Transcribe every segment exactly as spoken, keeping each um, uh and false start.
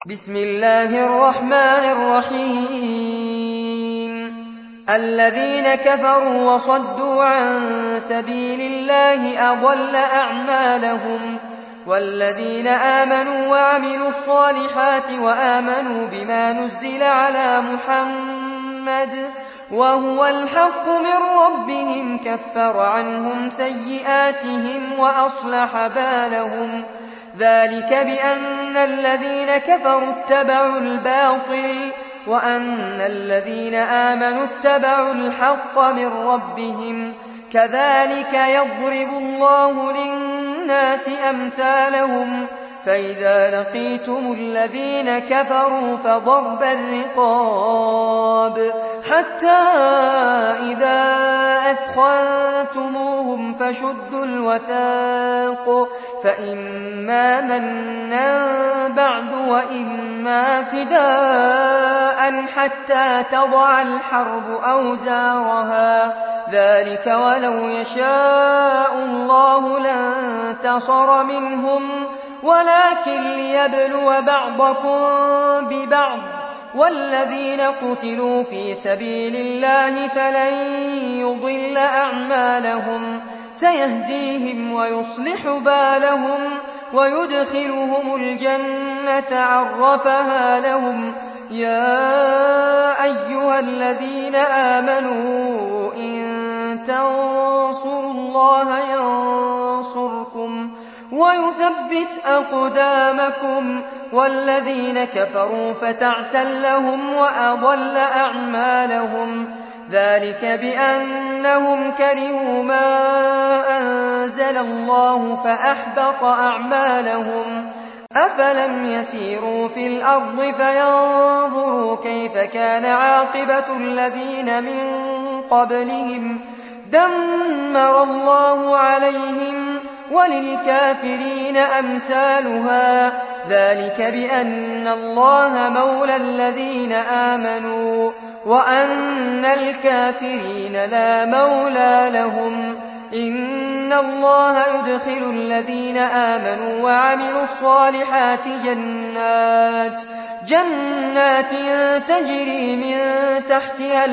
بسم الله الرحمن الرحيم الذين كفروا وصدوا عن سبيل الله أضل أعمالهم والذين آمنوا وعملوا الصالحات وآمنوا بما نزل على محمد وهو الحق من ربهم كفر عنهم سيئاتهم وأصلح بالهم ذلك بأن الذين كفروا اتبعوا الباطل وأن الذين آمنوا اتبعوا الحق من ربهم كذلك يضرب الله للناس أمثالهم فإذا لقيتم الذين كفروا فضرب الرقاب حتى إذا أثخنتموهم فشدوا الوثاق فإما منا بعد وإما فداء حتى تضع الحرب أوزارها ذلك ولو يشاء الله لانتصر منهم ولكن ليبلو بعضكم ببعض والذين قتلوا في سبيل الله فلن يضل أعمالهم سيهديهم ويصلح بالهم ويدخلهم الجنة عرفها لهم يا أيها الذين آمنوا إن تنصروا الله ينصركم ويثبت أقدامكم والذين كفروا فتعسا لهم وأضل أعمالهم ذلك بأنهم كرهوا ما أنزل الله فأحبط أعمالهم أفلم يسيروا في الأرض فينظروا كيف كان عاقبة الذين من قبلهم دمر الله عليهم وللكافرين أمثالها ذلك بأن الله مولى الذين آمنوا وأن الكافرين لا مولى لهم إن الله يدخل الذين آمنوا وعملوا الصالحات جنات جنات تجري من تحتها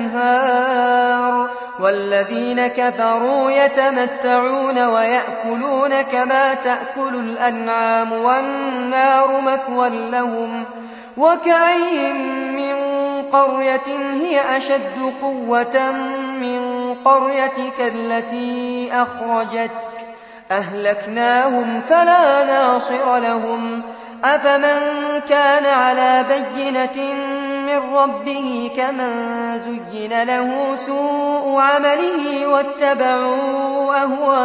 الأنهار والذين كفروا يتمتعون ويأكلون كما تأكل الأنعام والنار مثوى لهم وكأي من قرية هي أشد قوة من قريتك التي أخرجتك أهلكناهم فلا ناصر لهم أفمن كان على بينة من ربه كمن زين له سوء عمله واتبعوا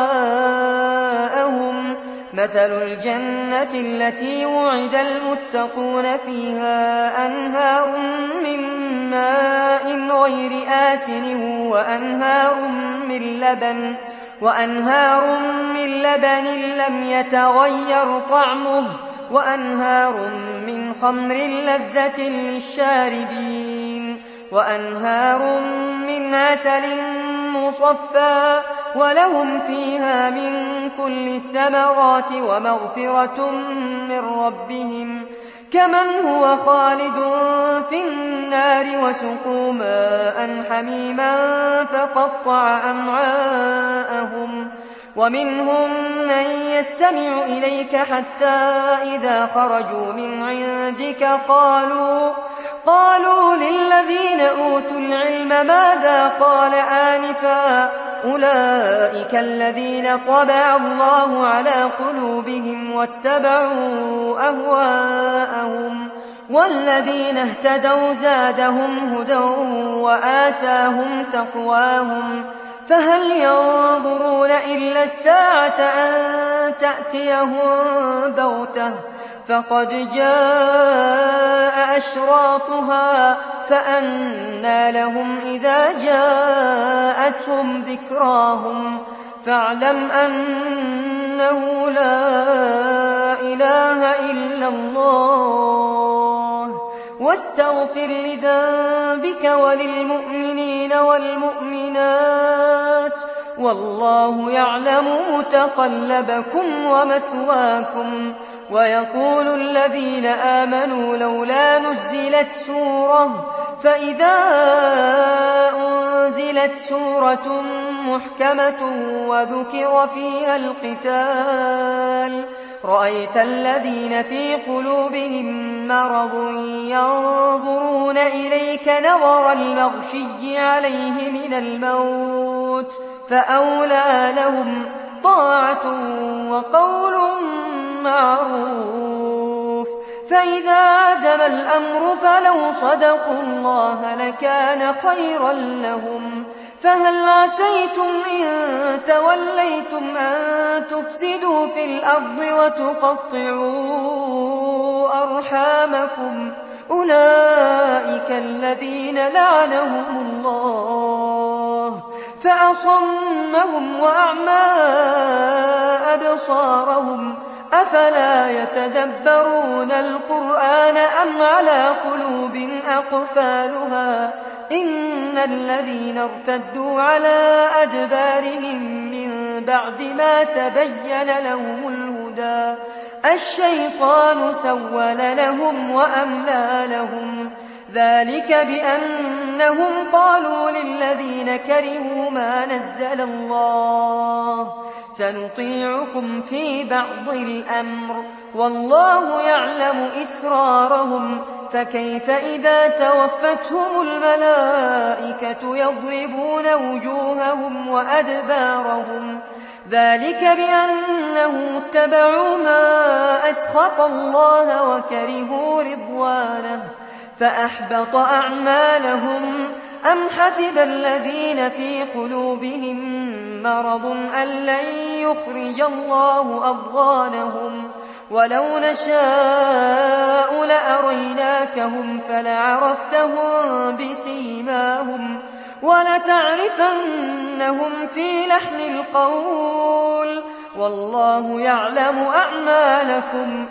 أهواءهم مثل الجنة التي وعد المتقون فيها أنهار من ماء غير آسن وأنهار من لبن وأنهار من لبن لم يتغير طعمه وأنهار من خمر لذة للشاربين وأنهار من عسل مصفى ولهم فيها من كل الثمرات ومغفرة من ربهم كمن هو خالد في النار وسقوا ماء حميما فقطع أمعاءهم ومنهم من يستمع إليك حتى إذا خرجوا من عندك قالوا قالوا للذين أوتوا العلم ماذا قال آنفا أولئك الذين طبع الله على قلوبهم واتبعوا أهواءهم والذين اهتدوا زادهم هدى وآتاهم تقواهم فهل ينظرون إلا الساعة أن تأتيهم بغتة فقد جاء أشراطها فأنى لهم إذا جاءتهم ذكراهم فاعلم أنه لا إله إلا الله واستغفر لذنبك وللمؤمنين والمؤمنات والله يعلم متقلبكم ومثواكم ويقول الذين آمنوا لولا نزلت سورة فإذا أنزلت سورة محكمة وذكر فيها القتال رأيت الذين في قلوبهم مرض ينظرون إليك نظر المغشي عليه من الموت فأولى لهم طاعة وقول معروف فإذا عزم الأمر فلو صدقوا الله لكان خيرا لهم فهل عسيتم إن توليتم أن تفسدوا في الأرض وتقطعوا أرحامكم أولئك الذين لعنهم الله فأصمهم وأعمى أبصارهم أفلا يتدبرون القرآن أم على قلوب أقفالها إن الذين ارتدوا على أدبارهم من بعد ما تبين لهم الهدى الشيطان سول لهم وأملى لهم ذلك بأنهم قالوا للذين كرهوا ما نزل الله سنطيعكم في بعض الأمر والله يعلم إسرارهم فكيف إذا توفتهم الملائكة يضربون وجوههم وأدبارهم ذلك بأنهم اتبعوا ما أسخط الله وكرهوا رضوانه فأحبط أعمالهم أم حسب الذين في قلوبهم مرض أن لن يخرج الله أضغانهم ولو نشاء لأريناكهم فلعرفتهم بسيماهم ولتعرفنهم في لحن القول والله يعلم أعمالكم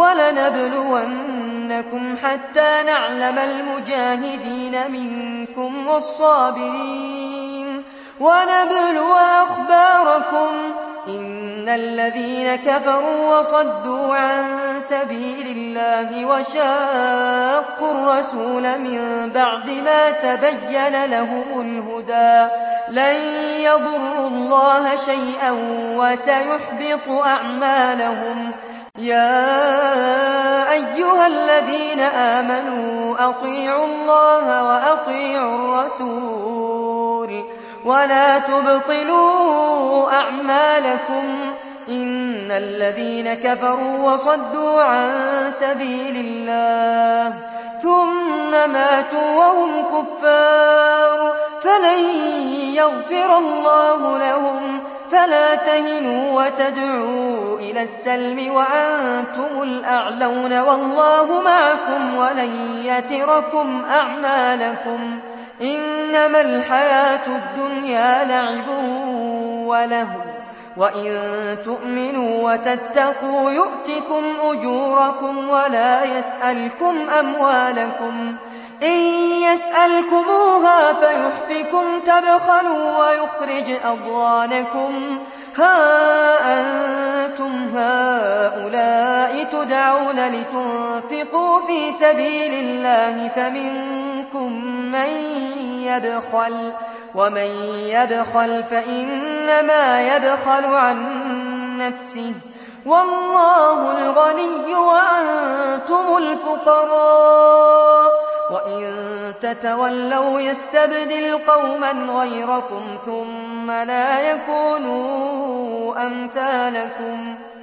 ولنبلونكم حتى نعلم المجاهدين منكم والصابرين ونبلو أخباركم إن الذين كفروا وصدوا عن سبيل الله وشاقوا الرسول من بعد ما تبين لهم الهدى لن يضروا الله شيئا وسيحبط أعمالهم يا أيها الذين آمنوا أطيعوا الله وأطيعوا الرسول ولا تبطلوا أعمالكم إن الذين كفروا وصدوا عن سبيل الله ثم ماتوا وهم كفار فلن يغفر الله لهم فلا تهنوا وتدعوا إلى السلم وأنتم الأعلون والله معكم ولن يتركم أعمالكم إنما الحياة الدنيا لعب ولهو وإن تؤمنوا وتتقوا يؤتكم أجوركم ولا يسألكم أموالكم إن يسألكموها فيحفكم تبخلوا ويخرج أضغانكم ها أنتم هؤلاء تدعون لتنفقوا في سبيل الله فمنكم من يبخل ومن يبخل فإنما يبخل عن نفسه والله الغني وأنتم الفقراء وإن تتولوا يستبدل قوما غيركم ثم لا يكونوا أمثالكم